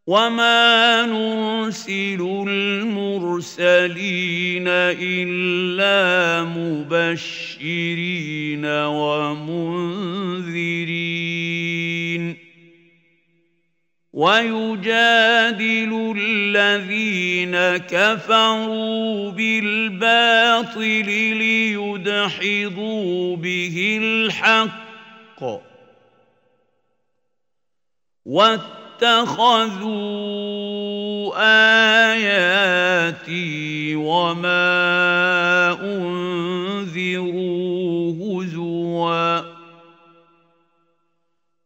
وما نرسل المرسلين إلا مبشرين ومنذرين ويجادل الذين كفروا بالباطل ليدحضوا به الحق واتخذوا آياتي وما